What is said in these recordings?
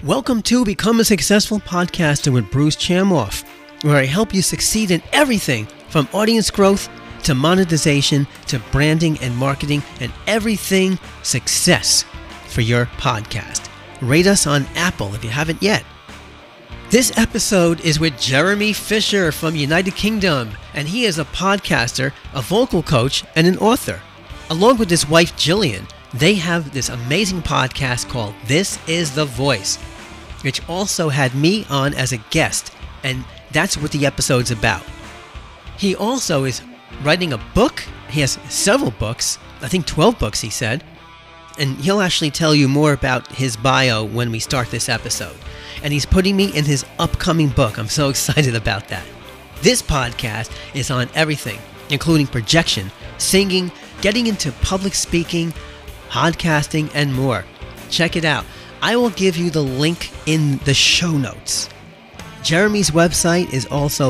Welcome to Become a Successful Podcaster with Bruce Chamoff, where I help you succeed in everything from audience growth to monetization to branding and marketing and everything success for your podcast. Rate us on Apple if you haven't yet. This episode is with Jeremy Fisher from United Kingdom, and he is a podcaster, a vocal coach, and an author. Along with his wife, Jillian, they have this amazing podcast called This Is the Voice, which also had me on as a guest, and that's what the episode's about. He also is writing a book. He has several books, I think 12 books he said, and he'll actually tell you more about his bio when we start this episode. And he's putting me in his upcoming book. I'm so excited about that. This podcast is on everything, including projection, singing, getting into public speaking, podcasting, and more. Check it out. I will give you the link in the show notes. Jeremy's website is also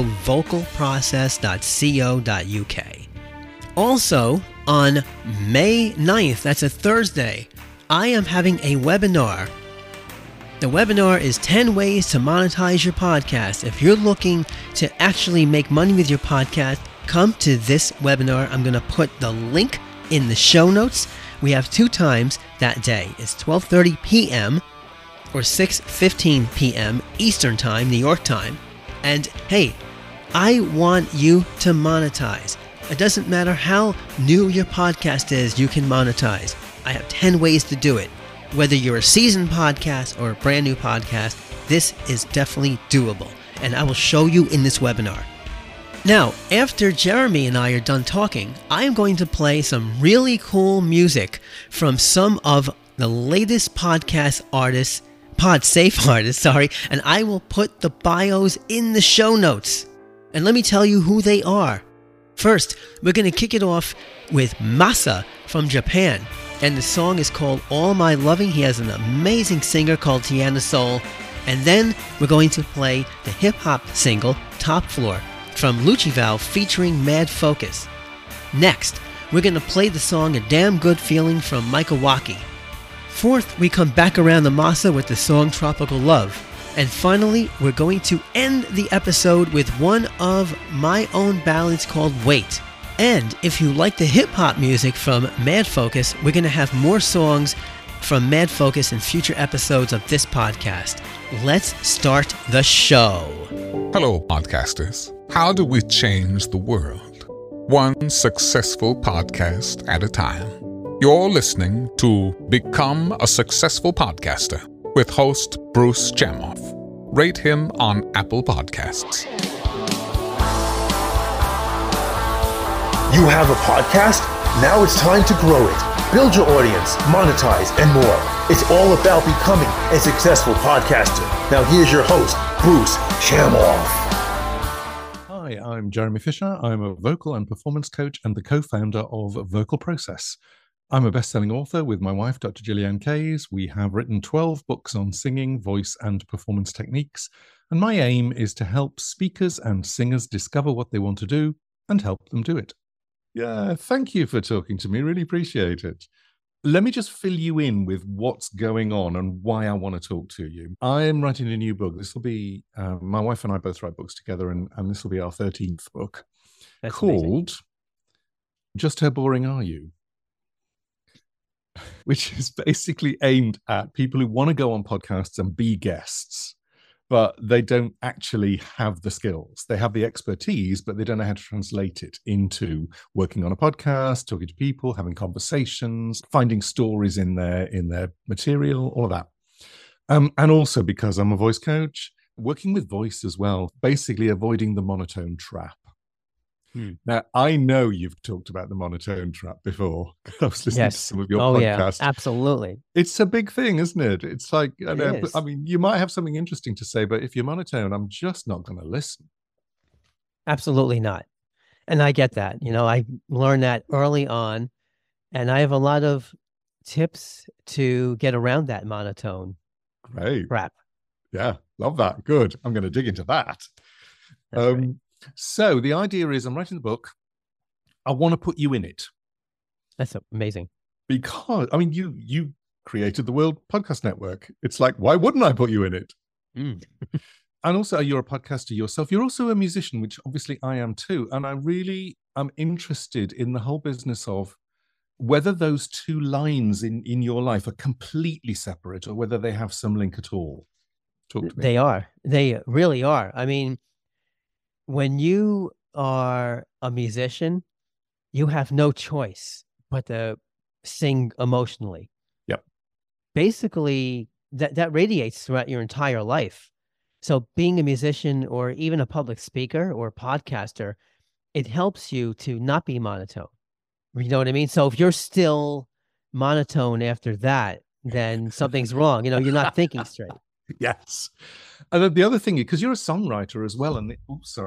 vocalprocess.co.uk. Also, on May 9th, that's a Thursday, I am having a webinar. The webinar is 10 ways to monetize your podcast. If you're looking to actually make money with your podcast, come to this webinar. I'm going to put the link in the show notes. We have two times that day. It's 12:30 p.m. or 6:15 p.m. Eastern Time, New York time. And hey, I want you to monetize. It doesn't matter how new your podcast is, you can monetize. I have 10 ways to do it. Whether you're a seasoned podcast or a brand new podcast, this is definitely doable. And I will show you in this webinar. Now, after Jeremy and I are done talking, I am going to play some really cool music from some of the latest podcast artists, PodSafe artists, and I will put the bios in the show notes. And let me tell you who they are. First, we're going to kick it off with Masa from Japan, and the song is called All My Loving. He has an amazing singer called Tiana Soul. And then we're going to play the hip-hop single Top Floor from Luchival featuring Mad Focus. Next, we're going to play the song A Damn Good Feeling from Michael Waukee. Fourth, we come back around the Masa with the song Tropical Love. And finally, we're going to end the episode with one of my own ballads called Wait. And if you like the hip-hop music from Mad Focus, we're going to have more songs from Mad Focus in future episodes of this podcast. Let's start the show. Hello, podcasters. How do we change the world? One successful podcast at a time. You're listening to Become a Successful Podcaster with host Bruce Chamoff. Rate him on Apple Podcasts. You have a podcast? Now it's time to grow it. Build your audience, monetize, and more. It's all about becoming a successful podcaster. Now here's your host, Bruce Chamoff. Hi, I'm Jeremy Fisher. I'm a vocal and performance coach and the co-founder of Vocal Process. I'm a best-selling author with my wife, Dr. Jillian Kays. We have written 12 books on singing, voice, and performance techniques. And my aim is to help speakers and singers discover what they want to do and help them do it. Yeah, thank you for talking to me. Really appreciate it. Let me just fill you in with what's going on and why I want to talk to you. I am writing a new book. This will be, my wife and I both write books together, and this will be our 13th book. That's called amazing. Just How Boring Are You? Which is basically aimed at people who want to go on podcasts and be guests, but they don't actually have the skills. They have the expertise, but they don't know how to translate it into working on a podcast, talking to people, having conversations, finding stories in their material, all of that. And also because I'm a voice coach, working with voice as well, basically avoiding the monotone trap. Now, I know you've talked about the monotone trap before. I was listening to some of your podcasts. Yeah, absolutely. It's a big thing, isn't it? It's like, It I mean, you might have something interesting to say, but if you're monotone, I'm just not going to listen. Absolutely not. And I get that. You know, I learned that early on, and I have a lot of tips to get around that monotone trap. Yeah, love that. Good. I'm going to dig into that. Right. So the idea is I'm writing the book. I want to put you in it. That's amazing. Because, I mean, you created the World Podcast Network. It's like, why wouldn't I put you in it? Mm. And also, you're a podcaster yourself. You're also a musician, which obviously I am too. And I really am interested in the whole business of whether those two lines in your life are completely separate or whether they have some link at all. Talk to me. They are. They really are. I mean, when you are a musician, you have no choice but to sing emotionally. Yep. Basically, that radiates throughout your entire life. So being a musician or even a public speaker or podcaster, it helps you to not be monotone. You know what I mean? So if you're still monotone after that, then something's wrong. You know, you're not thinking straight. Yes. And then the other thing, because you're a songwriter as well, and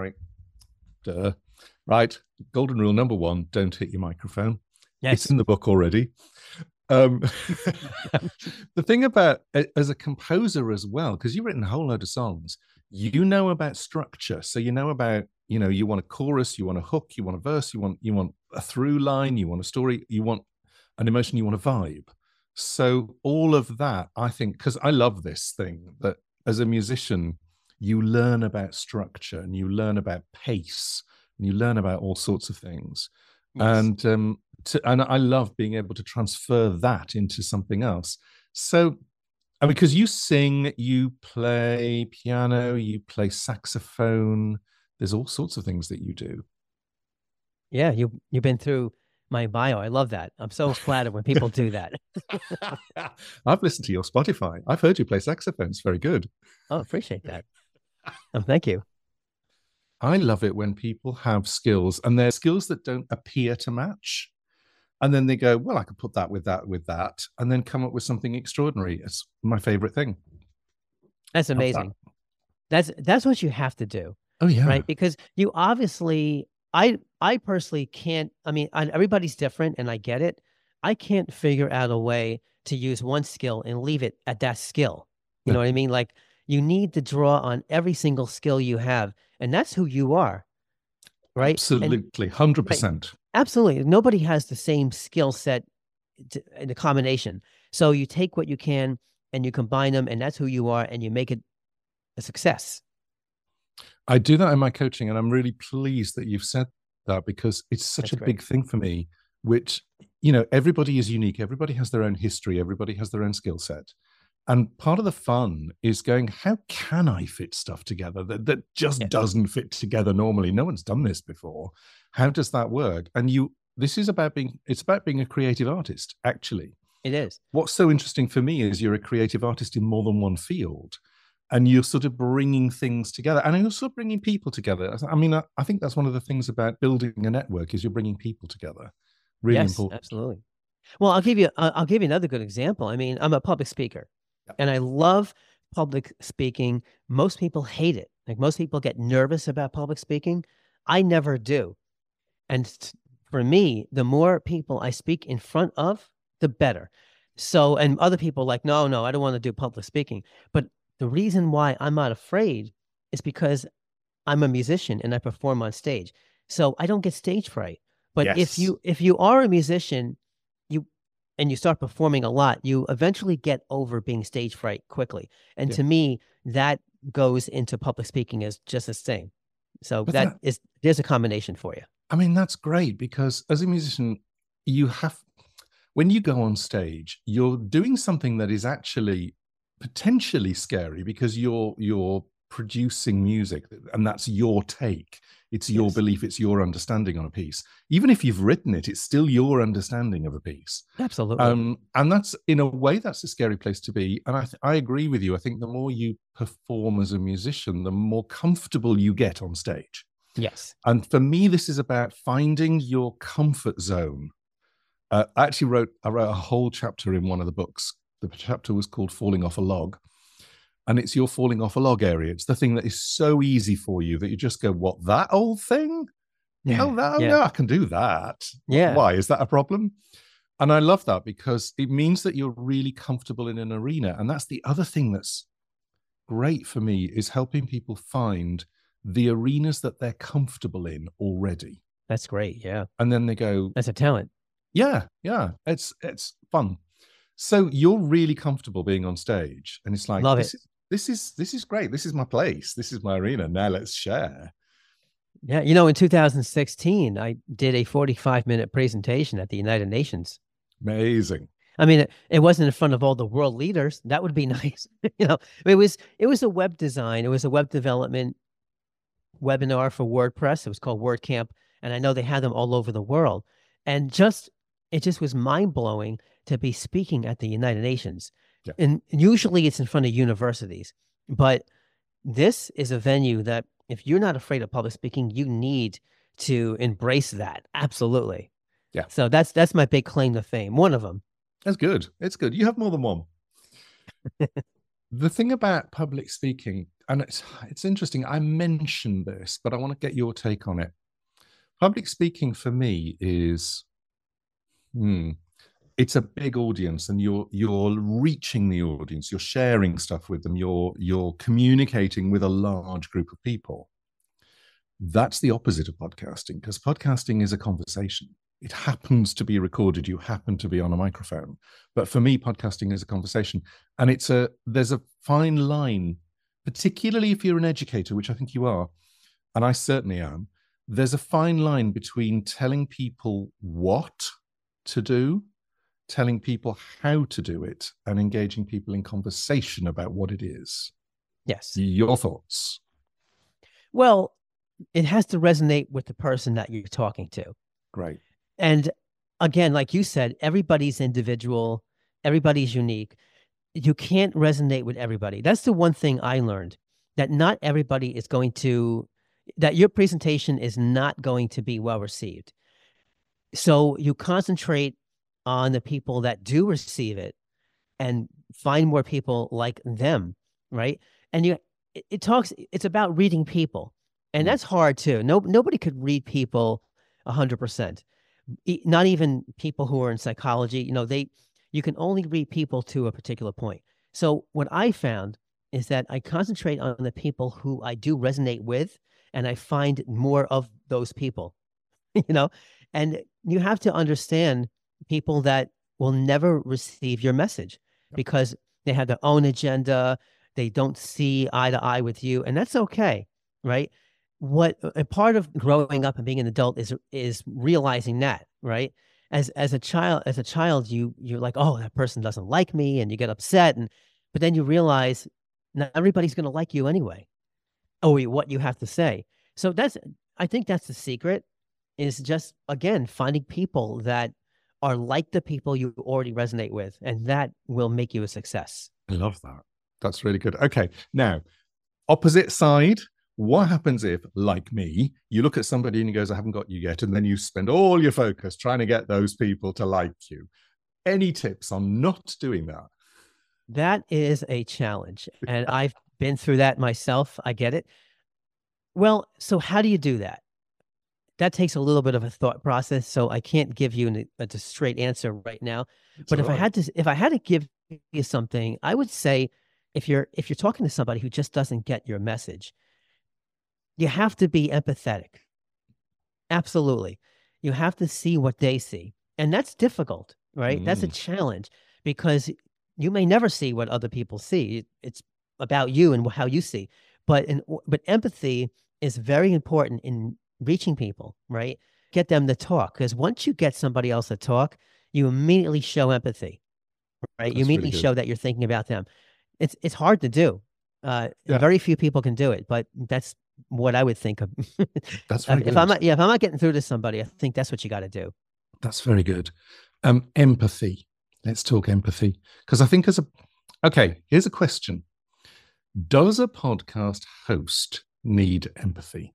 right. Golden rule number 1, don't hit your microphone. Yes. It's in the book already. The thing about, as a composer as well, because you've written a whole load of songs, you know about structure. So you know about, you want a chorus, you want a hook, you want a verse, you want a through line, you want a story, you want an emotion, you want a vibe. So all of that, I think, because I love this thing, that as a musician, you learn about structure and you learn about pace and you learn about all sorts of things. Yes. And I love being able to transfer that into something else. So, because you sing, you play piano, you play saxophone, there's all sorts of things that you do. Yeah, you've been through my bio. I love that. I'm so flattered when people do that. I've listened to your Spotify. I've heard you play saxophone. It's very good. Oh, appreciate that. Thank you. I love it when people have skills and they're skills that don't appear to match. And then they go, well, I could put that with that, and then come up with something extraordinary. It's my favorite thing. That's amazing. That's what you have to do. Oh, yeah. Right? Because you obviously, I personally can't, I mean, everybody's different and I get it. I can't figure out a way to use one skill and leave it at that skill. You know what I mean? Like, you need to draw on every single skill you have, and that's who you are. Right? Absolutely. 100%. Right. Absolutely. Nobody has the same skill set in the combination. So you take what you can and you combine them, and that's who you are, and you make it a success. I do that in my coaching, and I'm really pleased that you've said that, because it's such a big thing for me, which, everybody is unique. Everybody has their own history. Everybody has their own skill set. And part of the fun is going, how can I fit stuff together that just doesn't fit together normally? No one's done this before. How does that work? And it's about being a creative artist, actually. It is. What's so interesting for me is you're a creative artist in more than one field, and you're sort of bringing things together, and you're also bringing people together. I mean, I think that's one of the things about building a network is you're bringing people together. Really important. Absolutely. Well, I'll give you another good example. I mean, I'm a public speaker. And I love public speaking. Most people hate it. Like, most people get nervous about public speaking. I never do. And for me, the more people I speak in front of, the better. So, and other people are like, no, I don't want to do public speaking. But the reason why I'm not afraid is because I'm a musician and I perform on stage. So I don't get stage fright. But if you are a musician, and you start performing a lot, you eventually get over being stage fright quickly. And to me, that goes into public speaking as just the same. So there's a combination for you. I mean, that's great, because as a musician, when you go on stage, you're doing something that is actually potentially scary, because you're producing music, and that's your take. It's your belief, it's your understanding on a piece. Even if you've written it, it's still your understanding of a piece. Absolutely. And that's, in a way, that's a scary place to be. And I agree with you. I think the more you perform as a musician, the more comfortable you get on stage. Yes. And for me, this is about finding your comfort zone. I wrote a whole chapter in one of the books. The chapter was called Falling Off a Log. And it's your falling off a log area. It's the thing that is so easy for you that you just go, what, that old thing? Yeah. No, I can do that. Yeah. Why? Is that a problem? And I love that, because it means that you're really comfortable in an arena. And that's the other thing that's great for me, is helping people find the arenas that they're comfortable in already. That's great. Yeah. And then they go, that's a talent. Yeah. It's fun. So you're really comfortable being on stage, and it's like, Love it. This is great. This is my place. This is my arena. Now let's share. Yeah, in 2016, I did a 45-minute presentation at the United Nations. Amazing. I mean, it wasn't in front of all the world leaders. That would be nice. It was a web design. It was a web development webinar for WordPress. It was called WordCamp, and I know they had them all over the world. And it just was mind-blowing to be speaking at the United Nations. Yeah. And usually it's in front of universities, but this is a venue that if you're not afraid of public speaking, you need to embrace that. Absolutely. Yeah. So that's my big claim to fame. One of them. That's good. It's good. You have more than one. The thing about public speaking, and it's interesting, I mentioned this, but I want to get your take on it. Public speaking for me is, it's a big audience, and you're reaching the audience, you're sharing stuff with them, you're communicating with a large group of people. That's the opposite of podcasting, because podcasting is a conversation. It happens to be recorded. You happen to be on a microphone. But for me, podcasting is a conversation. And there's a fine line, particularly if you're an educator, which I think you are, and I certainly am. There's a fine line between telling people what to do, telling people how to do it, and engaging people in conversation about what it is. Yes. Your thoughts? Well, it has to resonate with the person that you're talking to. Great. And again, like you said, everybody's individual, everybody's unique. You can't resonate with everybody. That's the one thing I learned, that not everybody is that your presentation is not going to be well received. So you concentrate on the people that do receive it and find more people like them, right? And it's about reading people. And that's hard too. Nobody could read people 100%. Not even people who are in psychology. You can only read people to a particular point. So what I found is that I concentrate on the people who I do resonate with, and I find more of those people, and you have to understand people that will never receive your message because they have their own agenda. They don't see eye to eye with you, and that's okay, right? What a part of growing up and being an adult is realizing that, right? As a child, you're like, oh, that person doesn't like me, and you get upset, but then you realize not everybody's going to like you anyway, or what you have to say. So I think that's the secret, is just, again, finding people that are like the people you already resonate with, and that will make you a success. I love that. That's really good. Okay, now, opposite side. What happens if, like me, you look at somebody and he goes, I haven't got you yet, and then you spend all your focus trying to get those people to like you? Any tips on not doing that? That is a challenge, and I've been through that myself. I get it. Well, so how do you do that? That takes a little bit of a thought process, so I can't give you a straight answer right now. But if I had to give you something, I would say, if you're talking to somebody who just doesn't get your message, you have to be empathetic. Absolutely. You have to see what they see. And that's difficult, right? That's a challenge, because you may never see what other people see. It's about you and how you see. But empathy is very important in reaching people, right? Get them to talk. Because once you get somebody else to talk, you immediately show empathy, right? You immediately show that you're thinking about them. It's hard to do. Very few people can do it, but that's what I would think of. That's very good. If I'm not getting through to somebody, I think that's what you got to do. That's very good. Empathy. Let's talk empathy, because I think here's a question. Does a podcast host need empathy?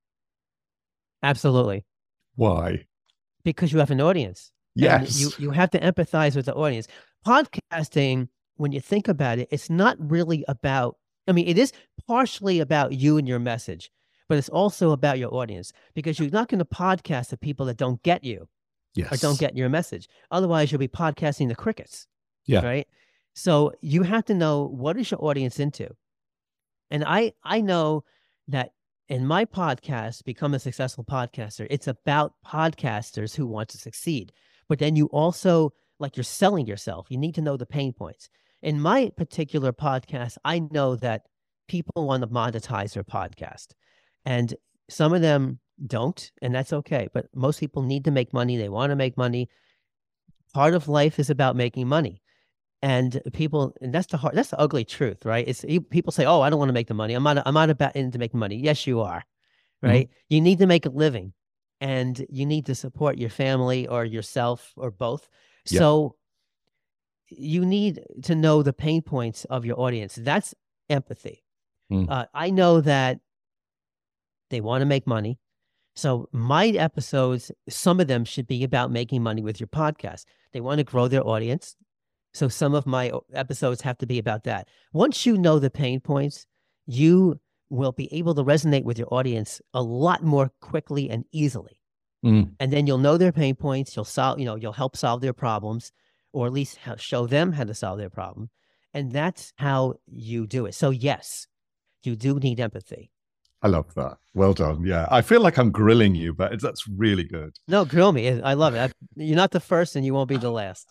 Absolutely. Why? Because you have an audience. Yes. And you have to empathize with the audience. Podcasting, when you think about it, it's not really about, it is partially about you and your message, but it's also about your audience, because you're not going to podcast to people that don't get you or don't get your message. Otherwise, you'll be podcasting the crickets. Yeah. Right. So you have to know, what is your audience into? And I know that in my podcast, Become a Successful Podcaster, it's about podcasters who want to succeed. But then you also like you're selling yourself. You need to know the pain points. In my particular podcast, I know that people want to monetize their podcast, and some of them don't, and that's okay. But most people need to make money. They want to make money. Part of life is about making money. And that's the ugly truth, right? People say, "Oh, I don't want to make the money. I'm not about into making money." Yes, you are, right? You need to make a living, and you need to support your family or yourself or both. Yeah. So you need to know the pain points of your audience. That's empathy. I know that they want to make money. So my episodes, some of them should be about making money with your podcast. They want to grow their audience. So some of my episodes have to be about that. Once you know the pain points, you will be able to resonate with your audience a lot more quickly and easily. And then you'll know their pain points. You'll help solve their problems, or at least show them how to solve their problem. And that's how you do it. So yes, you do need empathy. I love that. Well done. Yeah. I feel like I'm grilling you, but that's really good. No, grill me. I love it. You're not the first and you won't be the last.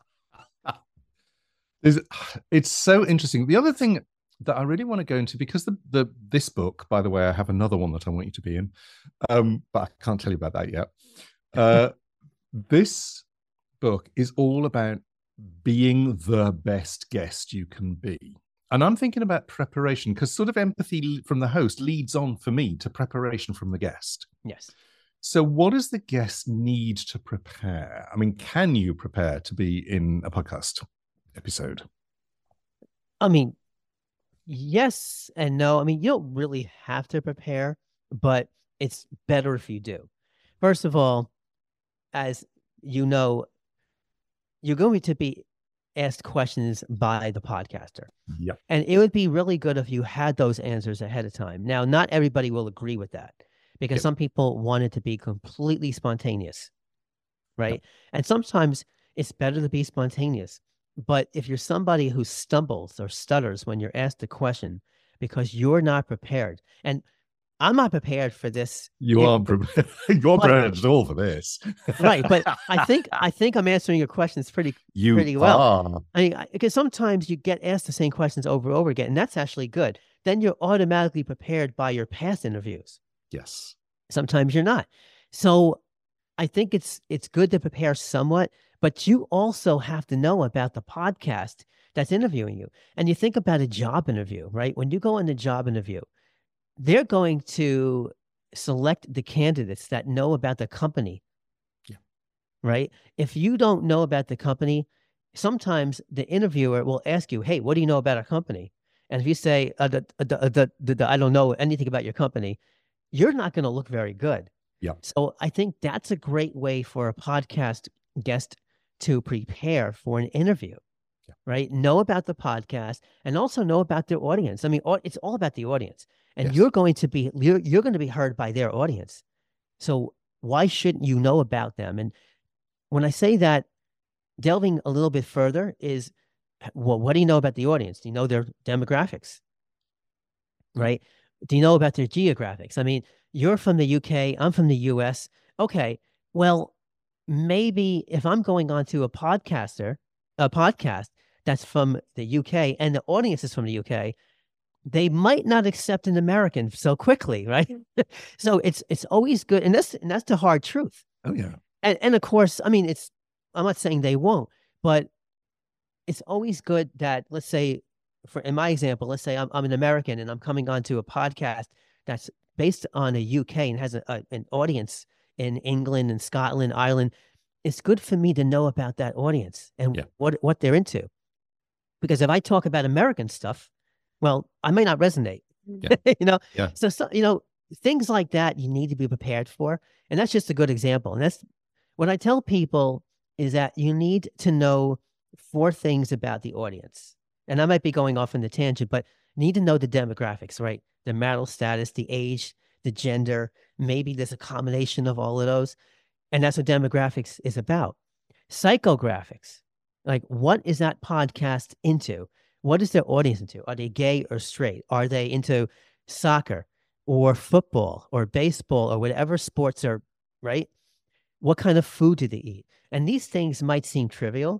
It's so interesting. The other thing that I really want to go into, because this book, by the way, I have another one that I want you to be in, but I can't tell you about that yet. This book is all about being the best guest you can be. And I'm thinking about preparation, because sort of empathy from the host leads on for me to preparation from the guest. Yes. So what does the guest need to prepare? I mean, can you prepare to be in a podcast episode? I mean, yes and no. I mean, you don't really have to prepare, but it's better if you do. First of all, as you know, you're going to be asked questions by the podcaster. Yep. And it would be really good if you had those answers ahead of time. Now, not everybody will agree with that, because some people want it to be completely spontaneous, right? Yep. And sometimes it's better to be spontaneous. But if you're somebody who stumbles or stutters when you're asked a question because you're not prepared, and I'm not prepared for this. You aren't prepared. You're prepared at all for this, right? But I think I'm answering your questions pretty well. I mean, because sometimes you get asked the same questions over and over again, and that's actually good. Then you're automatically prepared by your past interviews. Yes. Sometimes you're not. So I think it's good to prepare somewhat, but you also have to know about the podcast that's interviewing you. And you think about a job interview, right? When you go on the job interview, they're going to select the candidates that know about the company. Yeah. Right? If you don't know about the company, sometimes the interviewer will ask you, "Hey, what do you know about our company?" And if you say, I don't know anything about your company, you're not going to look very good. Yeah. So I think that's a great way for a podcast guest to prepare for an interview. Yeah. Right? Know about the podcast and also know about their audience. I mean, it's all about the audience. And you're going to be heard by their audience. So why shouldn't you know about them? And when I say that, delving a little bit further is, well, what do you know about the audience? Do you know their demographics? Right? Do you know about their geographics? I mean, you're from the UK, I'm from the US. Okay, well, maybe if I'm going on to a podcast that's from the UK and the audience is from the UK, they might not accept an American so quickly, right? So it's always good, and that's the hard truth. Oh yeah. And of course, I mean, I'm not saying they won't, but it's always good that, let's say, in my example, let's say I'm an American and I'm coming onto a podcast that's based on a UK and has an audience in England and Scotland, Ireland. It's good for me to know about that audience and what they're into, because if I talk about American stuff, well, I may not resonate, So, things like that you need to be prepared for. And that's just a good example. And that's what I tell people, is that you need to know 4 things about the audience. And I might be going off on the tangent, but you need to know the demographics, right? The marital status, the age, the gender, maybe there's a combination of all of those. And that's what demographics is about. Psychographics, like what is that podcast into? What is their audience into? Are they gay or straight? Are they into soccer or football or baseball or whatever sports are, right? What kind of food do they eat? And these things might seem trivial,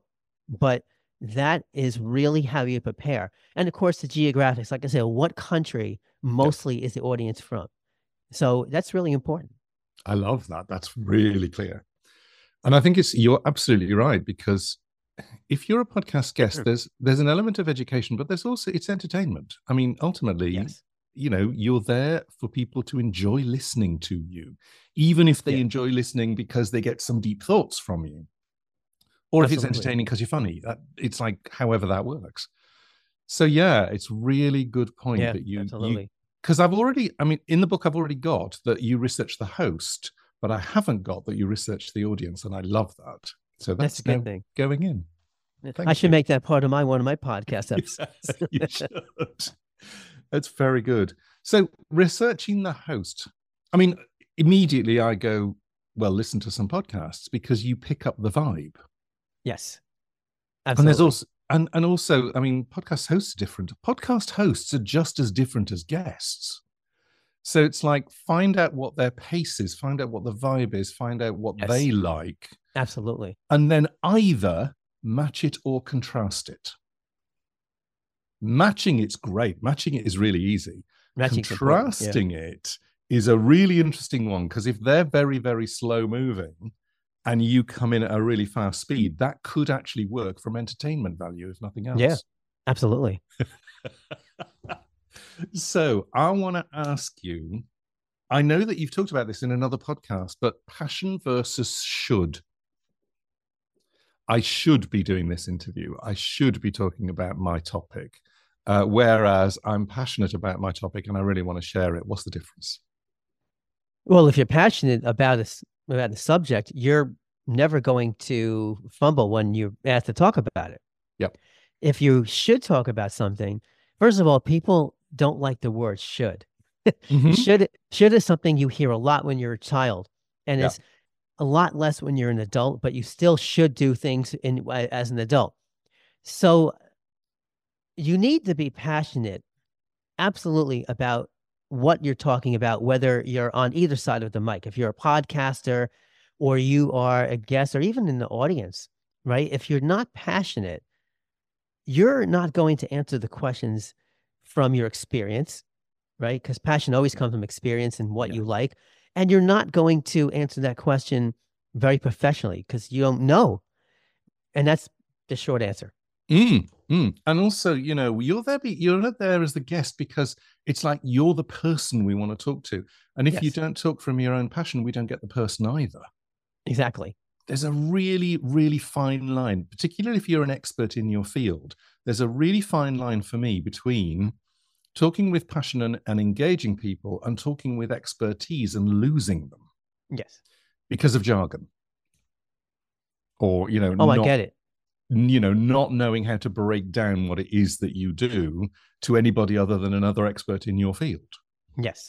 but that is really how you prepare. And of course, the geographics, like I said, what country mostly is the audience from? So that's really important. I love that. That's really clear. And I think you're absolutely right, because if you're a podcast guest, there's an element of education, but there's also, it's entertainment. I mean, ultimately, Yes. You're there for people to enjoy listening to you, even if they enjoy listening because they get some deep thoughts from you, or if it's entertaining because you're funny. It's like however that works. So yeah, it's really good point that you because in the book I've already got that you research the host, but I haven't got that you research the audience, and I love that. So that's a good thing going in. I should make that part of one of my podcast episodes. You should. That's very good. So researching the host, I mean, immediately I go, well, listen to some podcasts, because you pick up the vibe. Yes, absolutely. And there's also, and also, I mean, podcast hosts are different. Podcast hosts are just as different as guests. So it's like, find out what their pace is, find out what the vibe is, find out what they like. Absolutely. And then either match it or contrast it. Matching it's great. Matching it is really easy. Contrasting it is a really interesting one, because if they're very, very slow moving and you come in at a really fast speed, that could actually work from entertainment value, if nothing else. Yeah, absolutely. So I want to ask you, I know that you've talked about this in another podcast, but passion versus should. I should be doing this interview. I should be talking about my topic. Whereas I'm passionate about my topic and I really want to share it. What's the difference? Well, if you're passionate about the subject, you're never going to fumble when you're asked to talk about it. Yep. If you should talk about something, first of all, people don't like the word should. Should is something you hear a lot when you're a child, and it's a lot less when you're an adult, but you still should do things as an adult. So you need to be passionate, absolutely, about what you're talking about, whether you're on either side of the mic. If you're a podcaster or you are a guest or even in the audience, right? If you're not passionate, you're not going to answer the questions from your experience, right? Because passion always comes from experience and what you like. And you're not going to answer that question very professionally because you don't know. And that's the short answer. And also, you're not there as the guest because it's like you're the person we want to talk to. And if you don't talk from your own passion, we don't get the person either. Exactly. There's a really, really fine line, particularly if you're an expert in your field. There's a really fine line for me between talking with passion and engaging people and talking with expertise and losing them. Yes. Because of jargon. Or, I get it. Not knowing how to break down what it is that you do to anybody other than another expert in your field. Yes.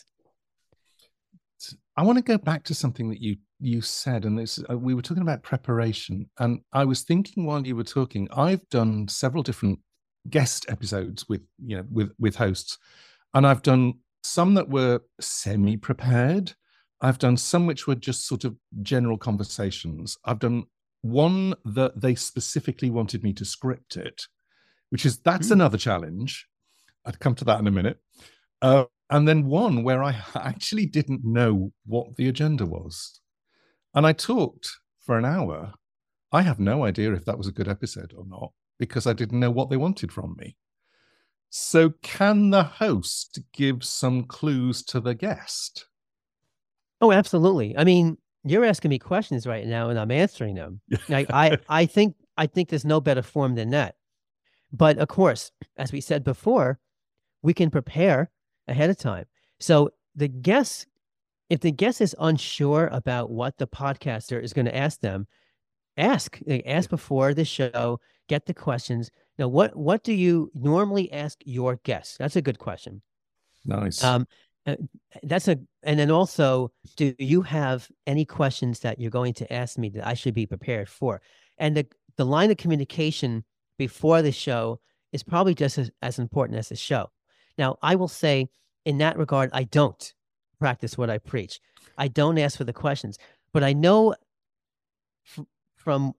I want to go back to something that you said, and this we were talking about preparation, and I was thinking while you were talking, I've done several different guest episodes with hosts, and I've done some that were semi-prepared. I've done some which were just sort of general conversations. I've done one that they specifically wanted me to script it, that's another challenge. I'd come to that in a minute. And then one where I actually didn't know what the agenda was. And I talked for an hour. I have no idea if that was a good episode or not, because I didn't know what they wanted from me. So can the host give some clues to the guest? Oh, absolutely. I mean, you're asking me questions right now and I'm answering them. I think there's no better form than that. But of course, as we said before, we can prepare ahead of time. So if the guest is unsure about what the podcaster is going to ask them, ask before the show, get the questions. Now, what do you normally ask your guests? That's a good question. Nice. And then also, do you have any questions that you're going to ask me that I should be prepared for? And the line of communication before the show is probably just as important as the show. Now, I will say in that regard, I don't practice what I preach. I don't ask for the questions, but I know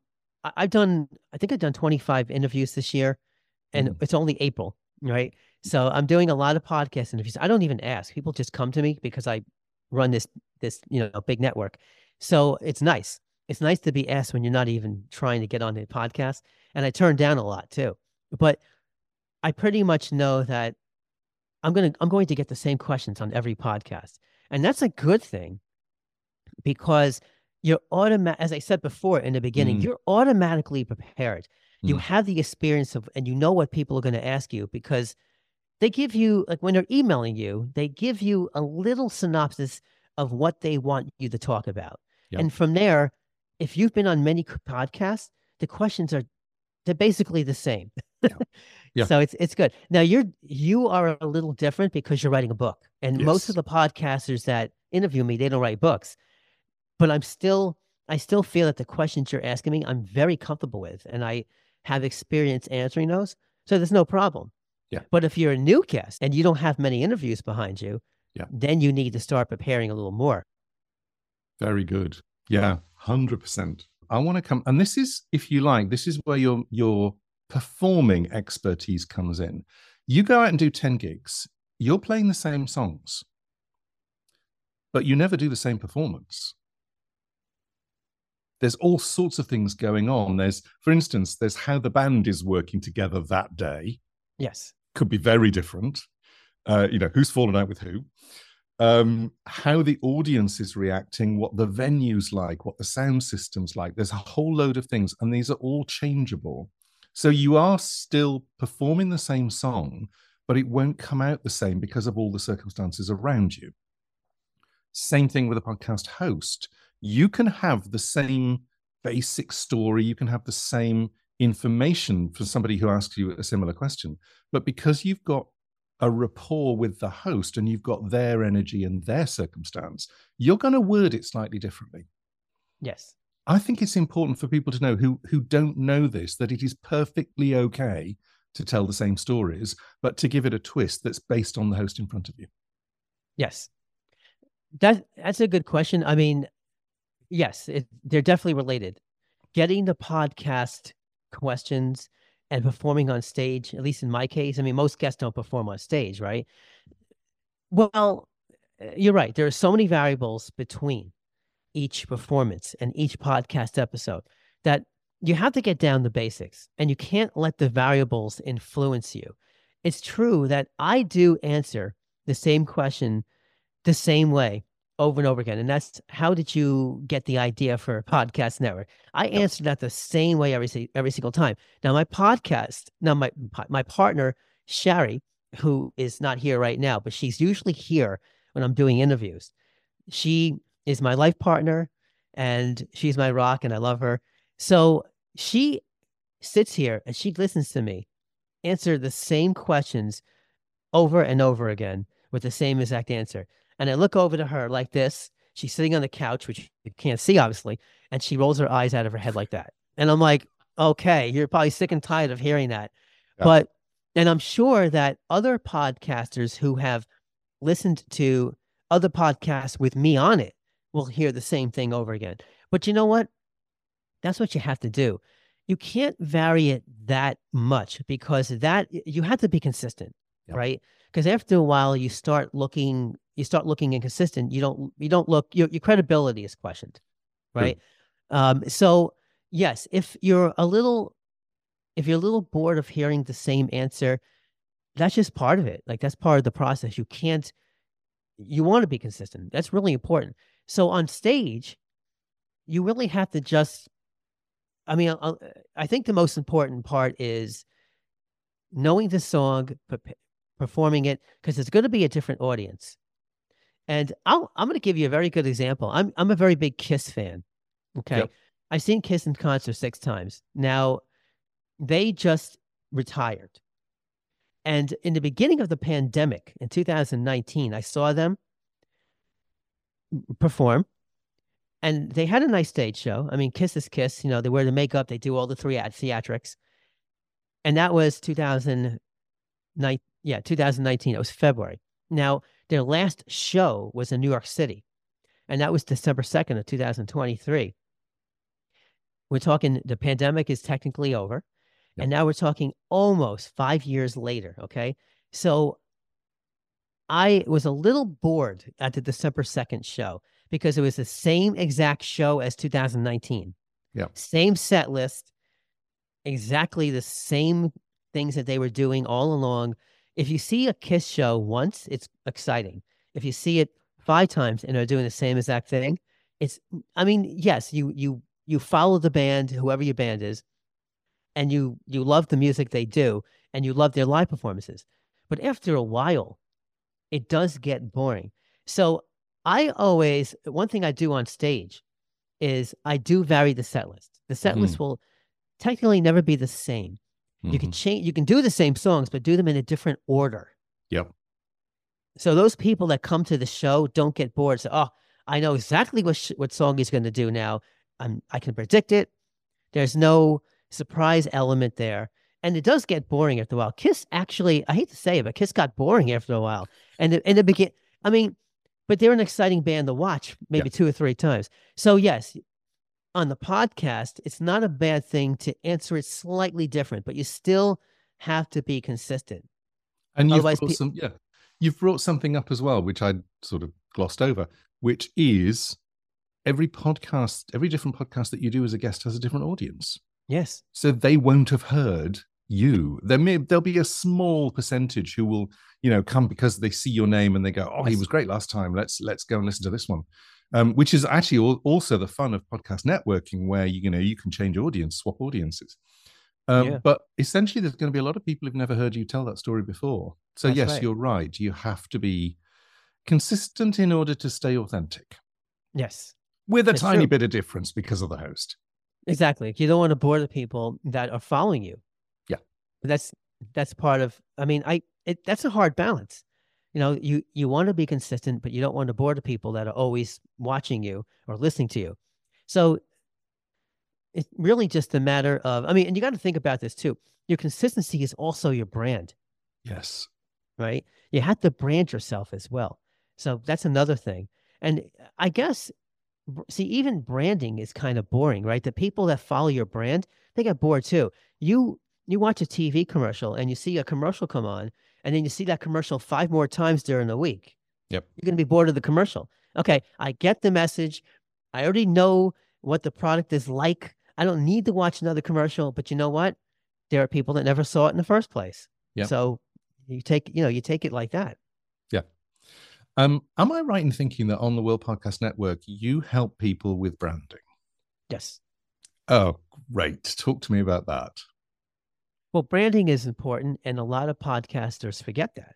I think I've done 25 interviews this year, and it's only April, right? So I'm doing a lot of podcast interviews. I don't even ask. People just come to me because I run this big network. So it's nice. It's nice to be asked when you're not even trying to get on the podcast. And I turn down a lot too. But I pretty much know that I'm going to get the same questions on every podcast. And that's a good thing, because you're as I said before in the beginning, you're automatically prepared. You have the experience and you know what people are going to ask you, because they give you, like when they're emailing you, they give you a little synopsis of what they want you to talk about. Yep. And from there, if you've been on many podcasts, the questions they're basically the same. Yeah. So it's good. Now you are a little different because you're writing a book, and most of the podcasters that interview me, they don't write books, but I still feel that the questions you're asking me, I'm very comfortable with, and I have experience answering those. So there's no problem. Yeah. But if you're a new guest and you don't have many interviews behind you, then you need to start preparing a little more. Very good. Yeah, 100%. I want to come, and this is, if you like, this is where your performing expertise comes in. You go out and do 10 gigs, you're playing the same songs, but you never do the same performance. There's all sorts of things going on. For instance, there's how the band is working together that day. Yes. Could be very different. Who's fallen out with who. How the audience is reacting, what the venue's like, what the sound system's like. There's a whole load of things, and these are all changeable. So you are still performing the same song, but it won't come out the same because of all the circumstances around you. Same thing with a podcast host. You can have the same basic story, you can have the same information for somebody who asks you a similar question, but because you've got a rapport with the host and you've got their energy and their circumstance, you're going to word it slightly differently. Yes. I think it's important for people to know who don't know this, that it is perfectly okay to tell the same stories, but to give it a twist that's based on the host in front of you. Yes. That's a good question. I mean, yes, they're definitely related. Getting the podcast questions and performing on stage, at least in my case, I mean, most guests don't perform on stage, right? Well, you're right. There are so many variables between each performance and each podcast episode that you have to get down the basics, and you can't let the variables influence you. It's true that I do answer the same question the same way over and over again. And that's, how did you get the idea for Podcast Network? I answered that the same way every single time. Now, my partner, Shari, who is not here right now, but she's usually here when I'm doing interviews. She is my life partner, and she's my rock, and I love her. So she sits here and she listens to me answer the same questions over and over again with the same exact answer. And I look over to her like this. She's sitting on the couch, which you can't see, obviously, and she rolls her eyes out of her head like that. And I'm like, okay, you're probably sick and tired of hearing that. Yeah. And I'm sure that other podcasters who have listened to other podcasts with me on it will hear the same thing over again. But you know what? That's what you have to do. You can't vary it that much, because you have to be consistent, right? Because after a while, you start looking inconsistent. You don't look, your credibility is questioned, right? So yes, if you're a little bored of hearing the same answer, that's just part of it. Like, that's part of the process. You want to be consistent. That's really important. So on stage, you really have to just, I think the most important part is knowing the song, performing it, because it's going to be a different audience. And I'm going to give you a very good example. I'm a very big Kiss fan. Okay. Yep. I've seen Kiss in concert 6 times. Now, they just retired. And in the beginning of the pandemic in 2019, I saw them perform, and they had a nice stage show. I mean, Kiss is Kiss. You know, they wear the makeup, they do all the theatrics. And that was 2019. It was February. Now, their last show was in New York City, and that was December 2nd of 2023. we're talking the pandemic is technically over. Yep. And now we're talking almost 5 years later. Okay. So I was a little bored at the December 2nd show because it was the same exact show as 2019. Yeah. Same set list, exactly the same things that they were doing all along. If you see a Kiss show once, it's exciting. If you see it 5 times and they're doing the same exact thing, I mean, yes, you follow the band, whoever your band is, and you love the music they do, and you love their live performances. But after a while, it does get boring. So one thing I do on stage is I do vary the set list. The set list will technically never be the same. You can change, you can do the same songs, but do them in a different order. Yep. So those people that come to the show don't get bored. So, oh, I know exactly what song he's going to do now. I can predict it. There's no surprise element there. And it does get boring after a while. Kiss actually, I hate to say it, but Kiss got boring after a while. And in the beginning, I mean, but they're an exciting band to watch maybe 2 or 3 times. So yes, on the podcast, it's not a bad thing to answer it slightly different, but you still have to be consistent. And you've brought something up as well, which I sort of glossed over, which is every different podcast that you do as a guest has a different audience. Yes. So they won't have heard you. There'll be a small percentage who will, come because they see your name and they go, "Oh, he was great last time. Let's go and listen to this one." Which is actually also the fun of podcast networking, where you can change audience, swap audiences. But essentially, there's going to be a lot of people who've never heard you tell that story before. So That's yes, right. You're right. You have to be consistent in order to stay authentic. Yes. With a It's tiny true. bit of difference because of the host. Exactly. You don't want to bore the people that are following you. Yeah. But that's part of, I mean, that's a hard balance. You want to be consistent, but you don't want to bore the people that are always watching you or listening to you. So it's really just a matter of, I mean, and you got to think about this too. Your consistency is also your brand, Yes. right? You have to brand yourself as well. So that's another thing. And I guess, see, even branding is kind of boring, right? The people that follow your brand, they get bored too. You watch a TV commercial and you see a commercial come on, and then you see that commercial 5 more times during the week. Yep. You're going to be bored of the commercial. Okay, I get the message. I already know what the product is like. I don't need to watch another commercial, but you know what? There are people that never saw it in the first place. Yep. So you take it like that. Yeah. Am I right in thinking that on the World Podcast Network, you help people with branding? Yes. Oh, great. Talk to me about that. Well, branding is important, and a lot of podcasters forget that.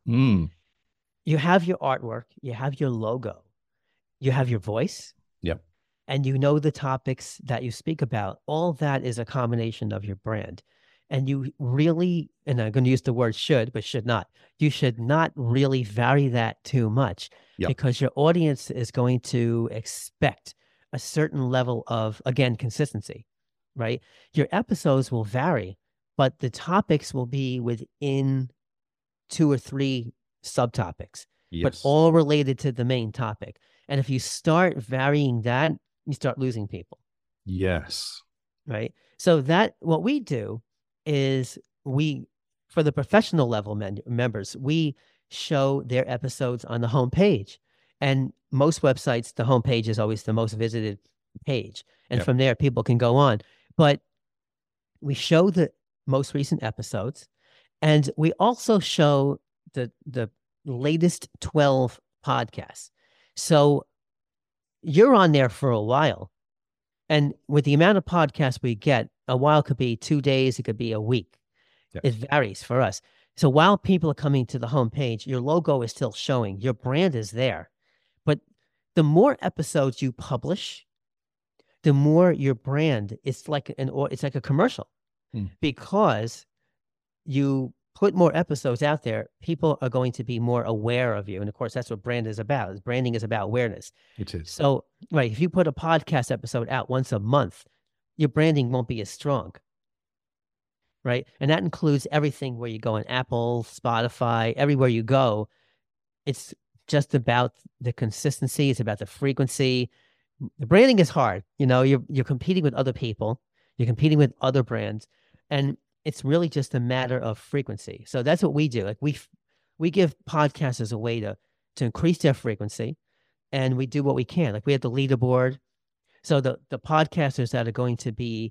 You have your artwork, you have your logo, you have your voice. Yep. And you know the topics that you speak about. All that is a combination of your brand. And you really, and I'm going to use the word should, but should not. You should not really vary that too much, because your audience is going to expect a certain level of, again, consistency, right? Your episodes will vary, but the topics will be within 2 or 3 subtopics, but all related to the main topic. And if you start varying that, you start losing people. Yes. Right. So what we do is for the professional level members, we show their episodes on the homepage. And most websites, the homepage is always the most visited page. And from there, people can go on. But we show the most recent episodes. And we also show the latest 12 podcasts. So you're on there for a while. And with the amount of podcasts we get, a while could be 2 days, it could be a week. It varies for us. So while people are coming to the homepage, your logo is still showing, your brand is there. But the more episodes you publish, the more your brand is like a commercial. Because you put more episodes out there, people are going to be more aware of you. And of course, that's what brand is about. Branding is about awareness. It is. So, right, if you put a podcast episode out once a month, your branding won't be as strong. Right. And that includes everything where you go on Apple, Spotify, everywhere you go. It's just about the consistency. It's about the frequency. the branding is hard. You're competing with other people, you're competing with other brands, and it's really just a matter of frequency. So that's what we do. Like we give podcasters a way to increase their frequency, and we do what we can. Like we have the leaderboard. So the podcasters that are going to be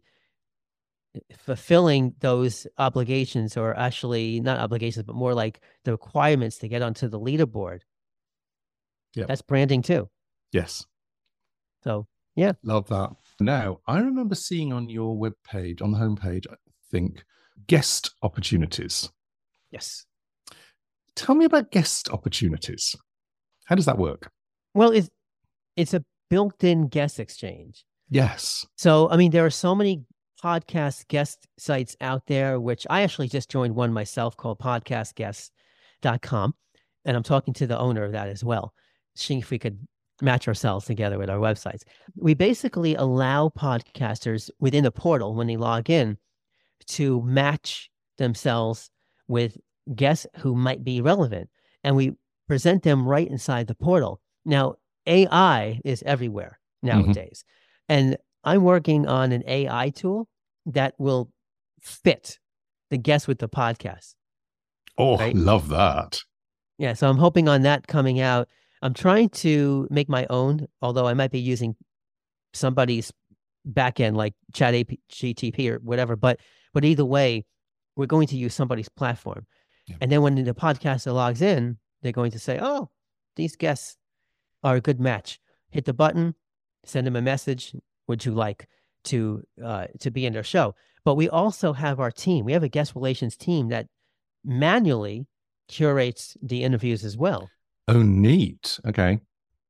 fulfilling those obligations, or actually not obligations, but more like the requirements to get onto the leaderboard. Yeah, that's branding too. Yes. So yeah, love that. Now, I remember seeing on your webpage, on the homepage, I think, guest opportunities. Yes. Tell me about guest opportunities. How does that work? Well, it's a built-in guest exchange. Yes. So, I mean, there are so many podcast guest sites out there, which I actually just joined one myself called podcastguests.com. And I'm talking to the owner of that as well, seeing if we could match ourselves together with our websites. We basically allow podcasters within the portal, when they log in, to match themselves with guests who might be relevant. And we present them right inside the portal. Now, AI is everywhere nowadays. And I'm working on an AI tool that will fit the guest with the podcast. Oh, right? Love that. Yeah, so I'm hoping on that coming out. I'm trying to make my own, although I might be using somebody's backend like ChatGPT or whatever. But either way, we're going to use somebody's platform. Yeah. And then when the podcaster logs in, they're going to say, oh, these guests are a good match. Hit the button, send them a message. Would you like to be in their show? But we also have our team. We have a guest relations team that manually curates the interviews as well. Oh, neat. Okay.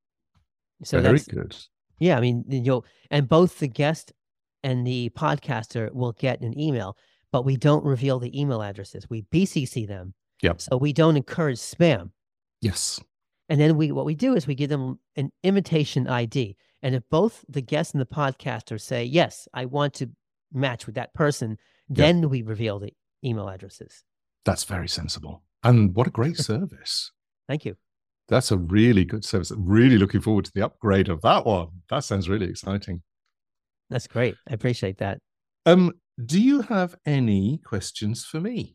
So very good. Yeah, I mean, and both the guest and the podcaster will get an email, but we don't reveal the email addresses. We BCC them. Yep. So we don't encourage spam. Yes. And then what we do is we give them an invitation ID. And if both the guest and the podcaster say, yes, I want to match with that person, then we reveal the email addresses. That's very sensible. And what a great service. Thank you. That's a really good service. Really looking forward to the upgrade of that one. That sounds really exciting. That's great. I appreciate that. Do you have any questions for me?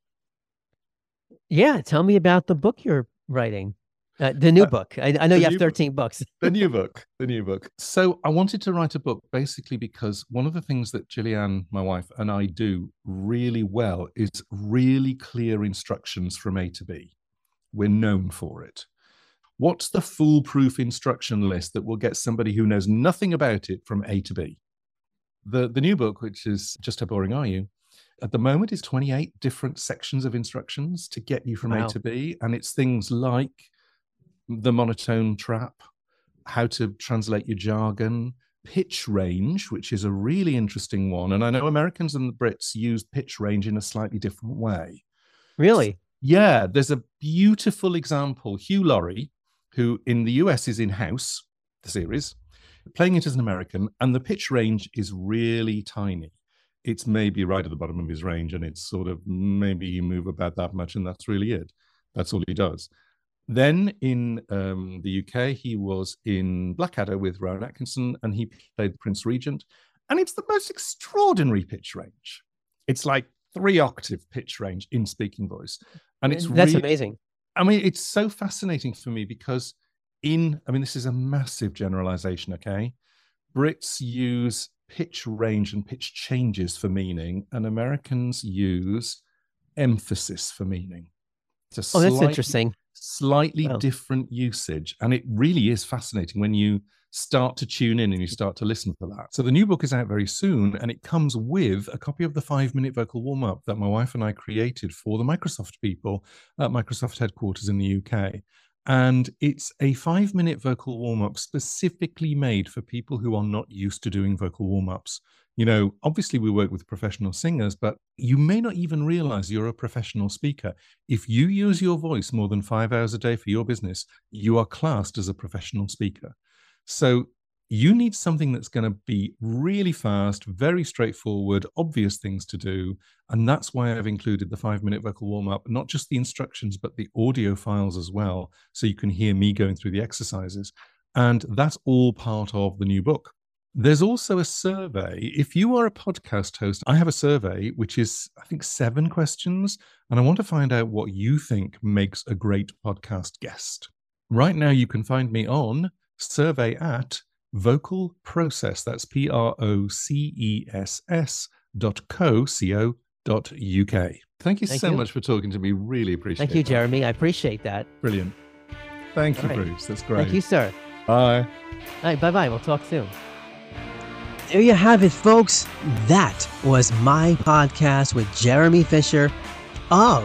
Yeah. Tell me about the book you're writing. The new book. I know you have 13 books. The new book. So I wanted to write a book basically because one of the things that Gillian, my wife, and I do really well is really clear instructions from A to B. We're known for it. What's the foolproof instruction list that will get somebody who knows nothing about it from A to B? The new book, which is Just How Boring Are You? At the moment is 28 different sections of instructions to get you from A to B. And it's things like the monotone trap, how to translate your jargon, pitch range, which is a really interesting one. And I know Americans and the Brits use pitch range in a slightly different way. Really? Yeah, there's a beautiful example. Hugh Laurie, who in the US is in House, the series, playing it as an American, and the pitch range is really tiny. It's maybe right at the bottom of his range, and it's sort of maybe you move about that much, and that's really it. That's all he does. Then in the UK, he was in Blackadder with Rowan Atkinson, and he played the Prince Regent. And it's the most extraordinary pitch range. It's like 3-octave pitch range in speaking voice. And it's that's really amazing. I mean, it's so fascinating for me because this is a massive generalization, okay? Brits use pitch range and pitch changes for meaning, and Americans use emphasis for meaning. That's interesting. Slightly different usage. And it really is fascinating when you start to tune in and you start to listen for that. So the new book is out very soon, and it comes with a copy of the 5-minute vocal warm-up that my wife and I created for the Microsoft people at Microsoft headquarters in the UK. And it's a 5-minute vocal warm-up specifically made for people who are not used to doing vocal warm-ups. You know, obviously we work with professional singers, but you may not even realize you're a professional speaker. If you use your voice more than 5 hours a day for your business, you are classed as a professional speaker. So you need something that's going to be really fast, very straightforward, obvious things to do. And that's why I've included the 5-minute vocal warm-up, not just the instructions, but the audio files as well. So you can hear me going through the exercises. And that's all part of the new book. There's also a survey. If you are a podcast host, I have a survey which is, I think, 7 questions, and I want to find out what you think makes a great podcast guest. Right now, you can find me on survey at Vocal Process. That's process.co.uk. Thank you so much for talking to me. Really appreciate it. Thank you, Jeremy. I appreciate that. Brilliant. Thank you, Bruce. That's great. Thank you, sir. Bye. All right, bye-bye. We'll talk soon. There you have it, folks. That was my podcast with Jeremy Fisher of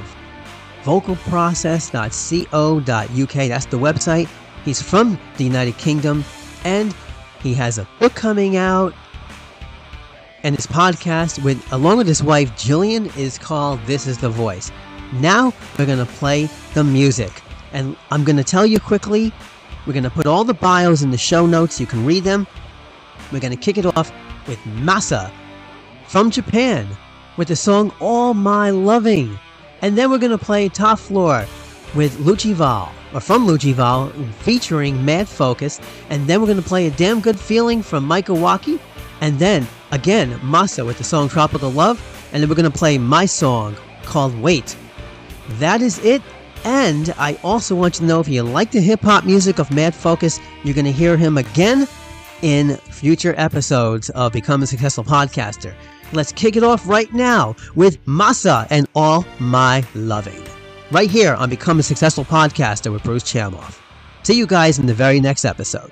vocalprocess.co.uk. That's the website. He's from the United Kingdom, and he has a book coming out. And his podcast, along with his wife, Jillian, is called This Is the Voice. Now, we're going to play the music. And I'm going to tell you quickly, we're going to put all the bios in the show notes. You can read them. We're going to kick it off with Masa from Japan with the song All My Loving. And then we're going to play Top Floor with Luchival, or from Luchival, featuring Mad Focus. And then we're going to play A Damn Good Feeling from Mike Iwaki. And then, again, Masa with the song Tropical Love. And then we're going to play my song called Wait. That is it. And I also want you to know, if you like the hip-hop music of Mad Focus, you're going to hear him again in future episodes of Become a Successful Podcaster. Let's kick it off right now with Masa and All My Loving. Right here on Become a Successful Podcaster with Bruce Chamoff. See you guys in the very next episode.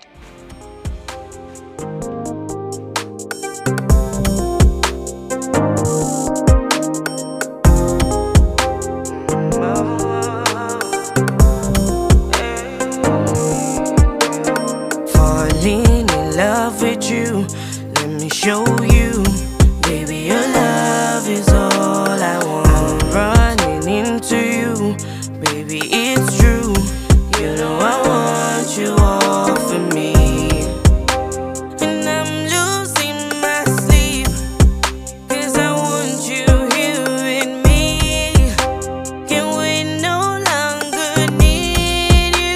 Show you, baby, your love is all I want. Running into you, baby, it's true. You know I want you all for me. And I'm losing my sleep, 'cause I want you here with me. Can we no longer need you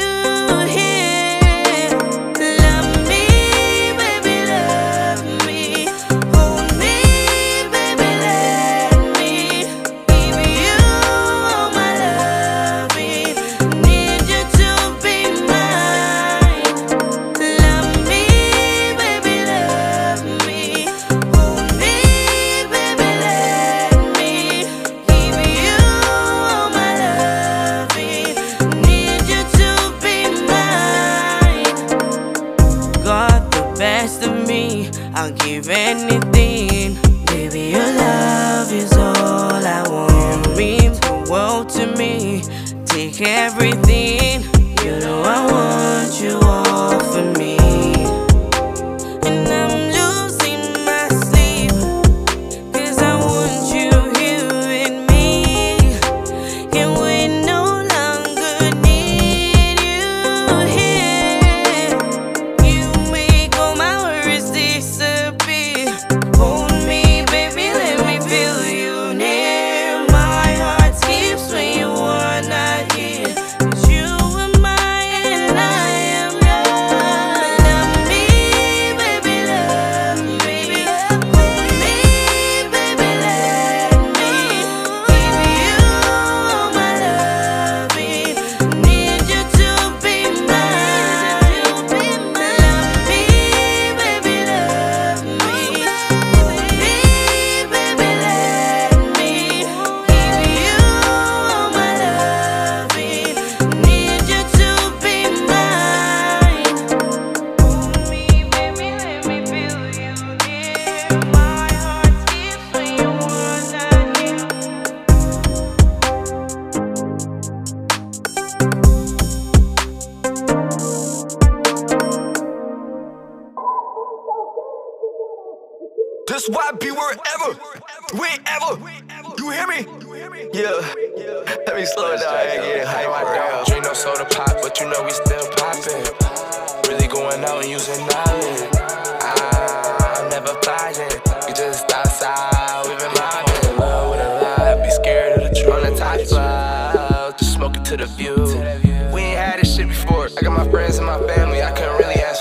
here? Love me, baby, love me. Hold me, baby, let me give you all my loving. Need you to be mine. Love me, baby, love me. Hold me, baby, let me give you all my loving. Need you to be mine. Got the best of me, I'll give anything. Baby, your love is all I want. You mean the world to me. Take everything. You know I want you all for me. And I'm losing my sleep, 'cause I want you here with me. Can we no longer need you here? You make all my worries disappear. Hold me, baby, let me feel you near. My heart skips when you are not here. 'Cause you are mine and I am yours. Love me, baby, love me. Hold me, baby, let me give you all my loving. Need you to be mine. Love me, baby, love me. Hold me, baby, let me give you all my loving. Need you to be mine. Hold me, baby, let me feel you near. My heart skips when you are not here. This why be wherever, wherever. You hear me? Yeah. Let me slow it down and get it hype right now. Drink no soda pop, but you know we still poppin'. Really going out and using knowledge. I'm never flying. We just outside, we been mobbing. In love with a lie, be scared of the truth. On the top floor, just smoking to the view. We ain't had this shit before. I got my friends and my family, I couldn't really ask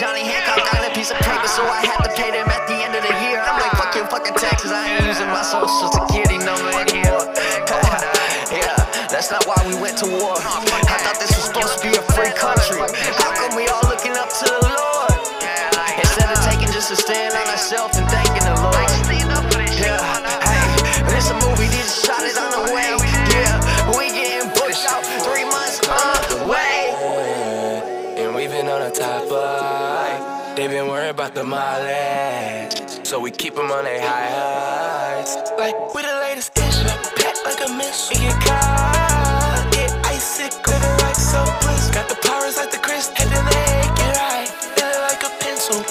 Johnny Hancock got a piece of paper, so I had to pay them at the end of the year. I'm like, fuck your fucking taxes, I ain't using my social security number anymore. Yeah, that's not why we went to war. I thought this was supposed to be a free country. How come we all looking up to the Lord? Instead of taking just a stand on ourselves and thanking the Lord. Yeah, hey, this a movie, just shot it on the way. Yeah, we getting pushed out 3 months on the way. And we been on the top of. They been worried about the mileage, so we keep them on their high heights. Like we the latest issue, packed like a missile. We get caught, get icicle, living like so bliss. Got the powers like the Chris, head to leg, get right, feeling like a pencil.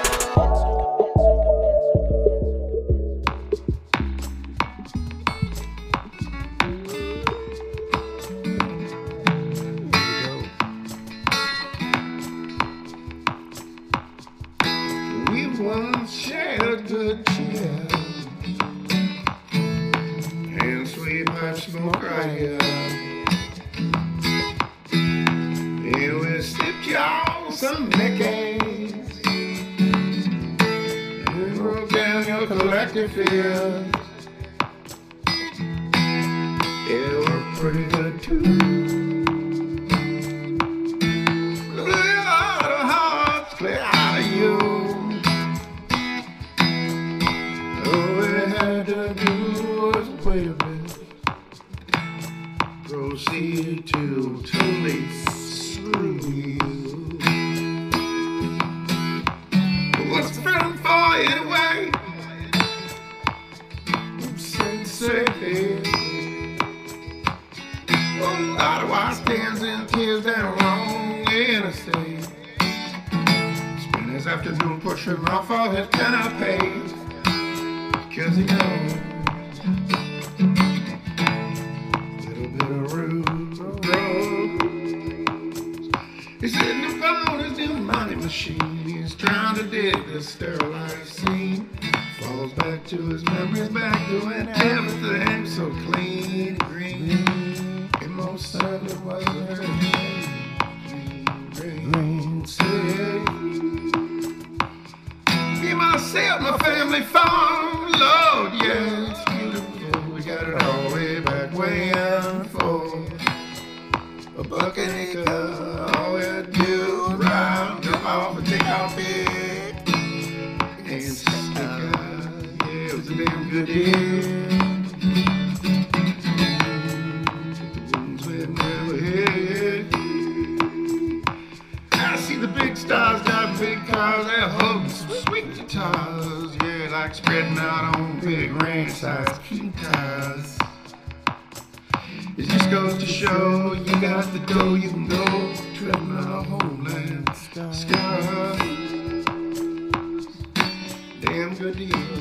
Once shared good cheer and sweet pipe smoke right here. And we sipped y'all some decades and broke down your collective fears. They were pretty good too. Blew all the hearts clear out of you. Wait a minute. Proceed to totally screw you. What's the feeling for you anyway? Sensei. Oh, otherwise stands in tears down the wrong interstate. Spent his afternoon pushing off all his canapes. 'Cause he knows little bit of rude road. He's sitting in front of his new money machine. He's trying to dig the sterilized scene. Falls back to his memories, back to when everything so clean and green. It most certainly was a very green city. Me, myself, my family farm. Lord, yeah, it's beautiful. We got it all way back, way out for a buck an acre. All we had to do was ride, drop off, and take off big and stick out. Yeah, it was a damn good deal. The wounds we never hid. I see the big stars driving big cars. They're holding some sweet guitars. Yeah, like spreading out on big range-sized key tires. It just goes to show you got the dough, you can go treading our homeland sky. Damn good deal.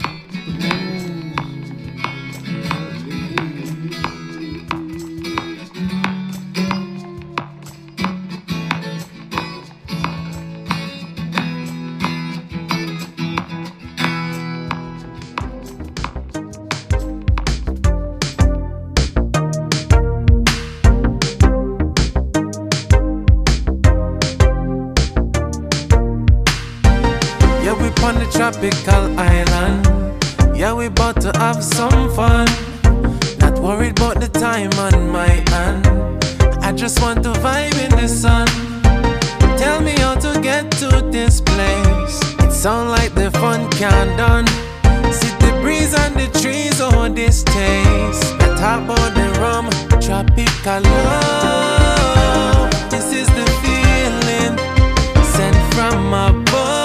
Tropical island, yeah, we bout to have some fun. Not worried about the time on my hand. I just want to vibe in the sun. Tell me how to get to this place. It sound like the fun can't done. See the breeze and the trees, oh this taste. I talk about the rum, tropical love. This is the feeling sent from above.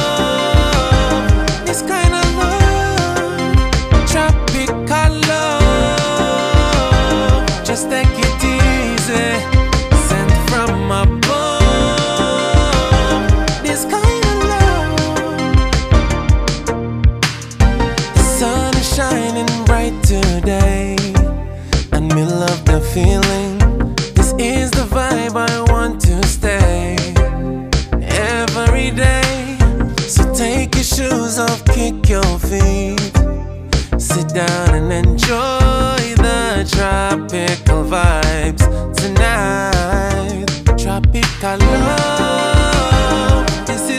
This kind of love, tropical love. Just take it easy, sent from above. This kind of love. The sun is shining bright today, and me love the feeling. This is the vibe I want to stay every day. So take your shoes off, kick your feet, sit down and enjoy the tropical vibes tonight. Tropical love, this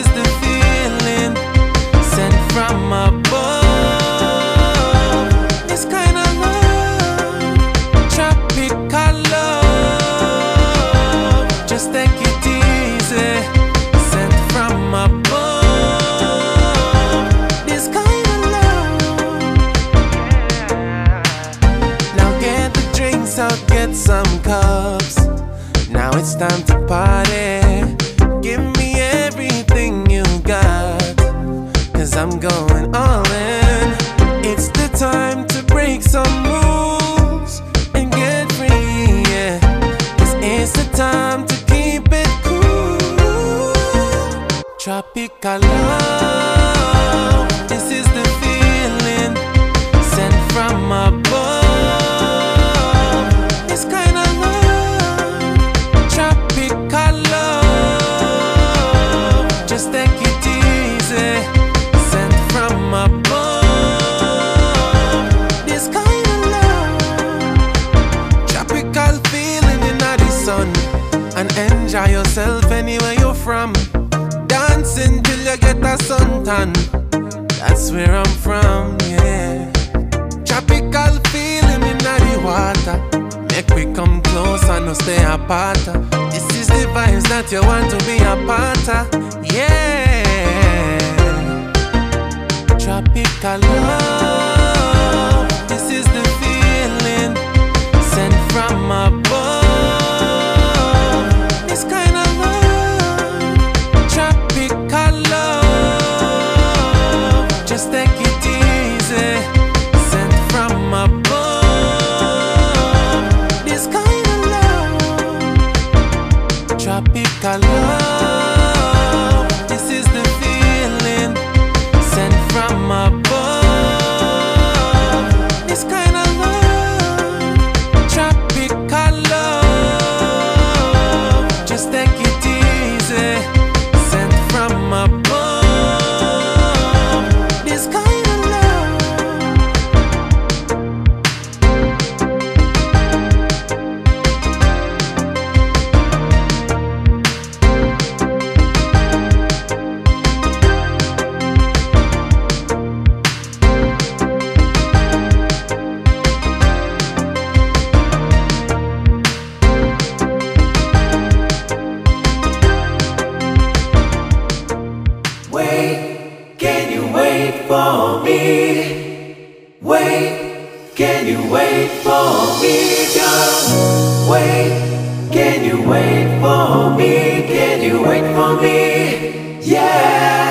I'm going all in. It's the time to break some rules and get free, yeah. This is the time to keep it cool. Tropical love, this is the feeling sent from above. This kind of love, tropical love, just take it easy, sent from above. This kind of love, tropical feeling in the sun, and enjoy yourself anywhere you're from. Dancing till you get a suntan, that's where I'm from, yeah. Tropical feeling in the water, make we come close and no stay apart. This is the vibes that you want to be a part of, yeah. Tropical love, this is the feeling sent from above. This kind of love, tropical love, just take it easy, sent from above. This kind of love, tropical love, this is the feeling sent from above. This kind of love, tropical love, just take it easy, sent from above. This kind of love. Wait, can you wait for me? Wait, can you wait for me, girl? Wait, can you wait for me? Can you wait for me? Yeah.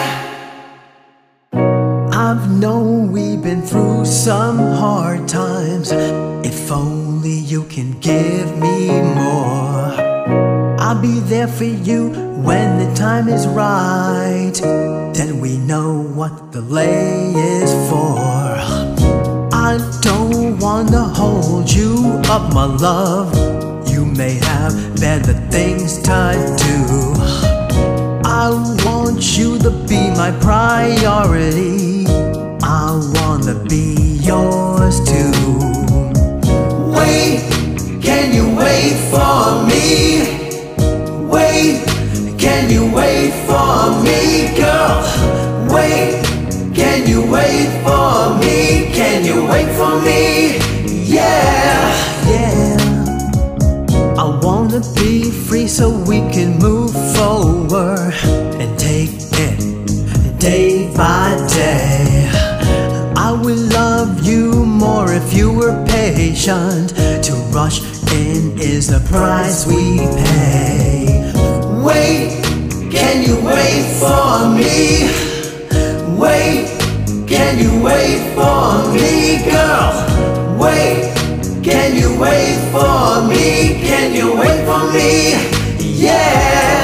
I've known we've been through some hard times. If only you can give me more. I'll be there for you when the time is right. Then we know what the lay is for. I don't wanna hold you up, my love. You may have better things to do. I want you to be my priority. I wanna be yours too. Wait, can you wait for me? Wait, can you wait for me, girl? Wait, can you wait for me? Can you wait for me? Yeah, yeah. I wanna be free so we can move forward and take it day by day. I would love you more if you were patient. To rush in is the price we pay. wait, can you wait for me? Wait, can you wait for me, girl? Wait, can you wait for me? Can you wait for me? Yeah.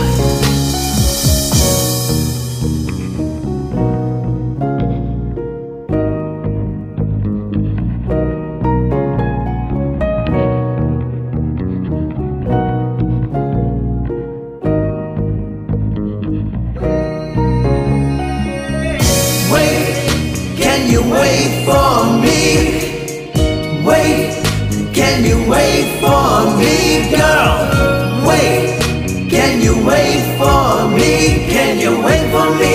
Wait for me. Wait, can you wait for me, girl? Wait, can you wait for me? Can you wait for me?